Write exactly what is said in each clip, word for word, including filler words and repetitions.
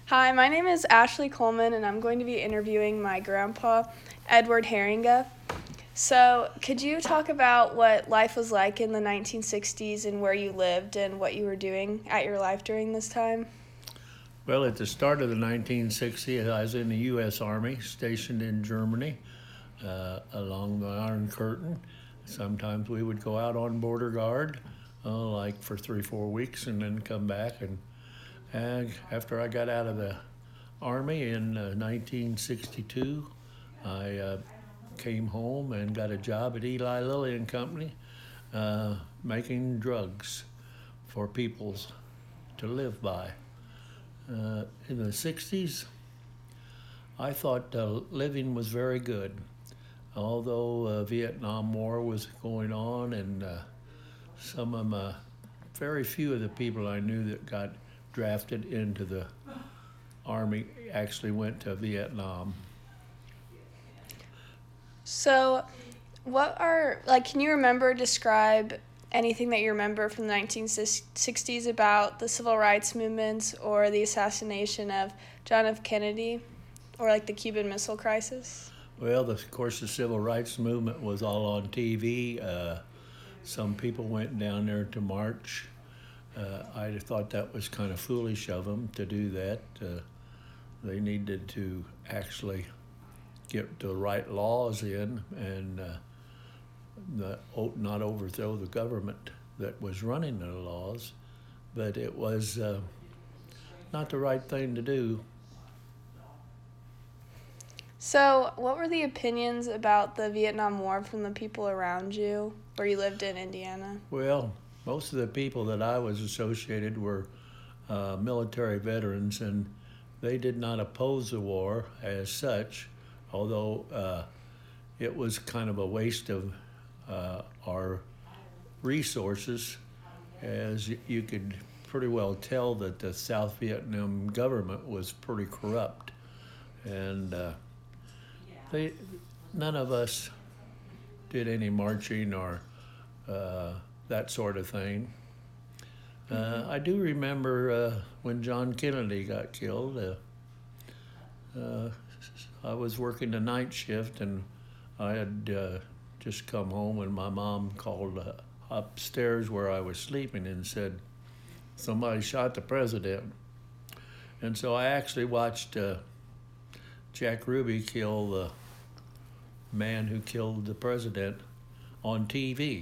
Hi, my name is Ashley Coleman, and I'm going to be interviewing my grandpa, Edward Herringa. So, could you talk about what life was like in the nineteen sixties and where you lived and what you were doing at your life during this time? Well, at the start of the nineteen sixties, I was in the U S. Army, stationed in Germany uh, along the Iron Curtain. Sometimes we would go out on border guard, uh, like for three, four weeks, and then come back. And, and after I got out of the Army in uh, nineteen sixty-two, I uh, came home and got a job at Eli Lilly and Company, uh, making drugs for people to live by. Uh, in the sixties, I thought uh, living was very good. Although uh, Vietnam War was going on, and uh, some of my, very few of the people I knew that got drafted into the Army actually went to Vietnam. So, what are, like, can you remember, describe anything that you remember from the nineteen sixties about the civil rights movements or the assassination of John F. Kennedy or, like, the Cuban Missile Crisis? Well, the, of course, the civil rights movement was all on T V. Uh, some people went down there to march. Uh, I thought that was kind of foolish of them to do that. Uh, they needed to actually get the right laws in and uh, the, not overthrow the government that was running the laws. But it was uh, not the right thing to do. So, what were the opinions about the Vietnam War from the people around you where you lived in Indiana? Well, most of the people that I was associated were uh, military veterans, and they did not oppose the war as such, although uh, it was kind of a waste of uh, our resources, as you could pretty well tell that the South Vietnam government was pretty corrupt. And uh, They, none of us did any marching or uh, that sort of thing. Uh, I do remember uh, when John Kennedy got killed. Uh, uh, I was working the night shift, and I had uh, just come home, and my mom called uh, upstairs where I was sleeping and said, somebody shot the president. And so I actually watched uh, Jack Ruby kill the man who killed the president on T V.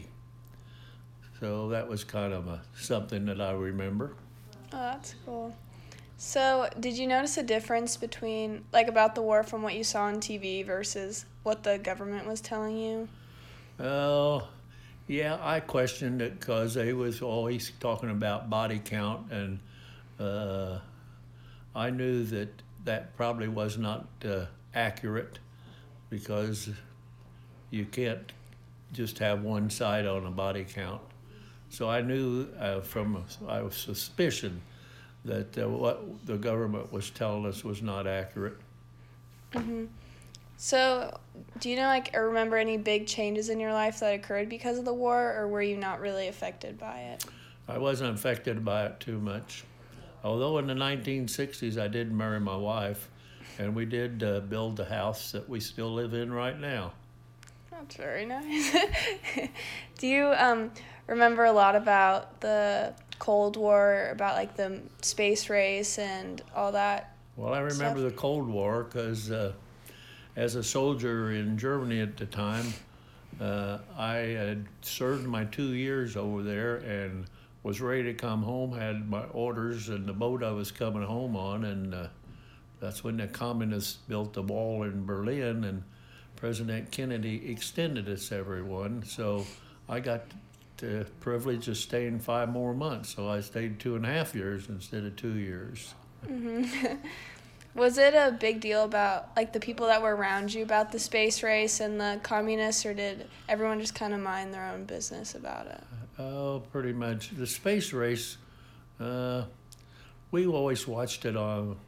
So that was kind of a, something that I remember. Oh, that's cool. So, did you notice a difference between, like, about the war from what you saw on T V versus what the government was telling you? Oh, yeah, I questioned it because they was always talking about body count, and uh, I knew that that probably was not uh, accurate, because you can't just have one side on a body count. So I knew uh, from I was suspicion that uh, what the government was telling us was not accurate. Mm-hmm. So, do you know, like, or remember any big changes in your life that occurred because of the war, or were you not really affected by it? I wasn't affected by it too much. Although in the nineteen sixties I did marry my wife, and we did uh, build the house that we still live in right now. That's very nice. Do you um, remember a lot about the Cold War, about, like, the space race and all that? Well, I remember stuff? the Cold War because uh, as a soldier in Germany at the time, uh, I had served my two years over there and was ready to come home, had my orders and the boat I was coming home on, and uh, that's when the communists built the wall in Berlin, and President Kennedy extended us everyone. So I got the privilege of staying five more months. So I stayed two and a half years instead of two years. Mm-hmm. Was it a big deal about, like, the people that were around you about the space race and the communists, or did everyone just kind of mind their own business about it? Oh, pretty much. The space race, uh, we always watched it on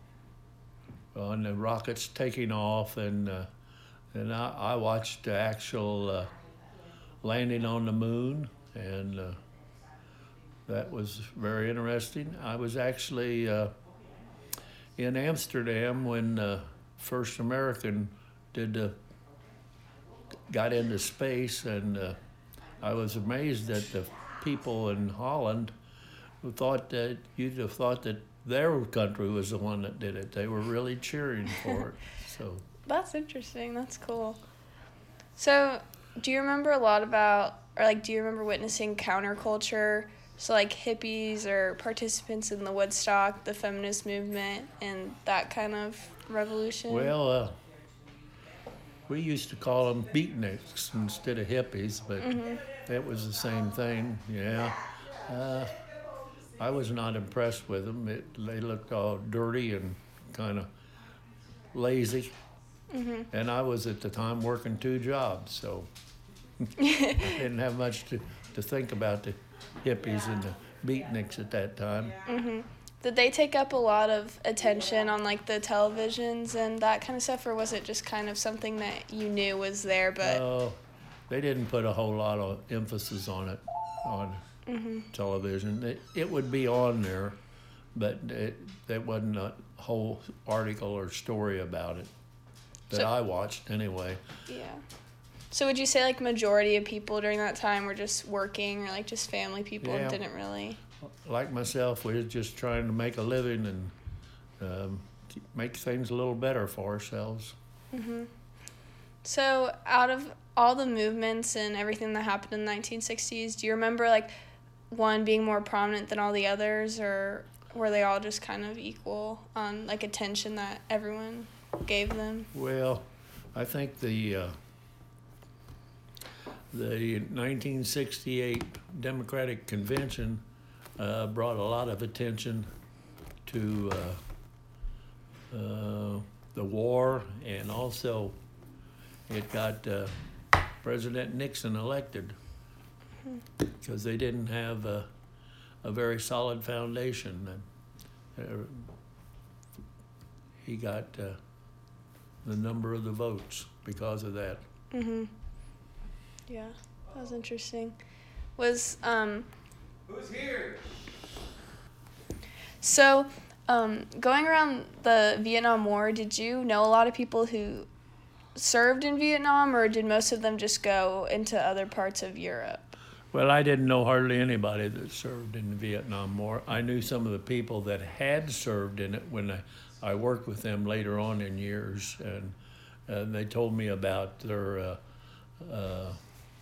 on the rockets taking off, and uh, and I, I watched the actual uh, landing on the moon, and uh, that was very interesting. I was actually uh, in Amsterdam when the first American did the, got into space, and uh, I was amazed that the people in Holland who thought that you'd have thought that their country was the one that did it. They were really cheering for it. So That's interesting. That's cool. So, do you remember a lot about, or like, do you remember witnessing counterculture? So, like, hippies or participants in the Woodstock, the feminist movement, and that kind of revolution? Well, uh, we used to call them beatniks instead of hippies, but mm-hmm. it was the same thing. Yeah. Uh, I was not impressed with them. It, they looked all dirty and kind of lazy. Mm-hmm. And I was at the time working two jobs, so I didn't have much to, to think about the hippies and the beatniks at that time. Mm-hmm. Did they take up a lot of attention on like the televisions and that kind of stuff, or was it just kind of something that you knew was there? But uh, they didn't put a whole lot of emphasis on it on mm-hmm. television. It, it would be on there, but it, there wasn't a whole article or story about it that so, I watched anyway. Yeah. So would you say like majority of people during that time were just working, or like just family people yeah. and didn't really? Like myself, we were just trying to make a living and um, make things a little better for ourselves. Mm-hmm. So out of all the movements and everything that happened in the nineteen sixties, do you remember like one being more prominent than all the others, or were they all just kind of equal on like attention that everyone gave them? Well, I think the uh, the nineteen sixty-eight Democratic Convention uh, brought a lot of attention to uh, uh, the war, and also it got uh, President Nixon elected because they didn't have a, a very solid foundation. Uh, he got uh, the number of the votes because of that. Mm-hmm. Yeah, that was interesting. Was um. Who's here? So, um, going around the Vietnam War, did you know a lot of people who served in Vietnam, or did most of them just go into other parts of Europe? Well, I didn't know hardly anybody that served in the Vietnam War. I knew some of the people that had served in it when I, I worked with them later on in years, and, and they told me about their uh, uh,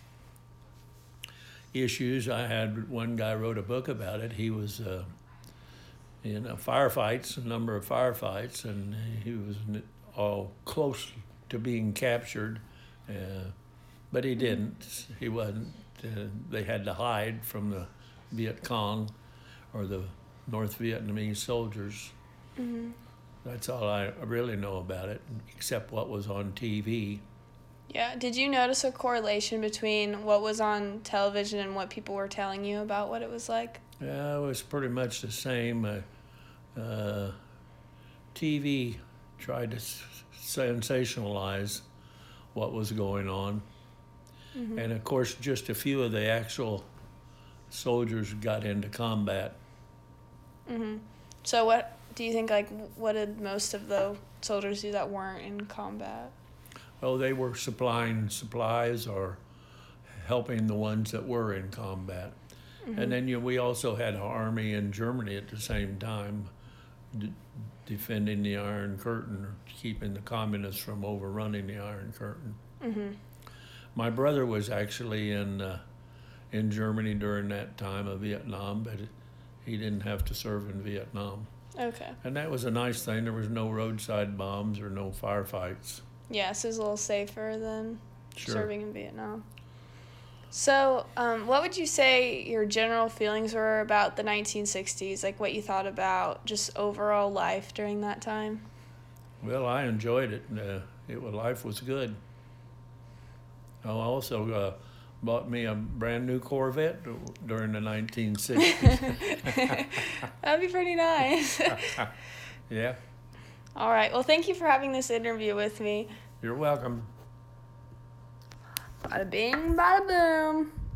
issues. I had one guy wrote a book about it. He was uh, in a firefights, a number of firefights, and he was all close to being captured, uh, but he didn't. He wasn't. Uh, they had to hide from the Viet Cong or the North Vietnamese soldiers. Mm-hmm. That's all I really know about it, except what was on T V. Yeah. Did you notice a correlation between what was on television and what people were telling you about what it was like? Yeah, it was pretty much the same. Uh, uh, T V tried to s- sensationalize what was going on. Mm-hmm. And of course, just a few of the actual soldiers got into combat. Mm-hmm. So what do you think, like, what did most of the soldiers do that weren't in combat? Oh, they were supplying supplies or helping the ones that were in combat. Mm-hmm. And then you know, we also had an army in Germany at the same time d- defending the Iron Curtain, or keeping the communists from overrunning the Iron Curtain. Mm-hmm. My brother was actually in uh, in Germany during that time of Vietnam, but he didn't have to serve in Vietnam. Okay. And that was a nice thing. There was no roadside bombs or no firefights. Yeah, so it was a little safer than Sure. serving in Vietnam. So, um, what would you say your general feelings were about the nineteen sixties, like what you thought about just overall life during that time? Well, I enjoyed it. Uh, it was, life was good. I also uh, bought me a brand new Corvette during the nineteen sixties. That'd be pretty nice. Yeah. All right. Well, thank you for having this interview with me. You're welcome. Bada bing, bada boom.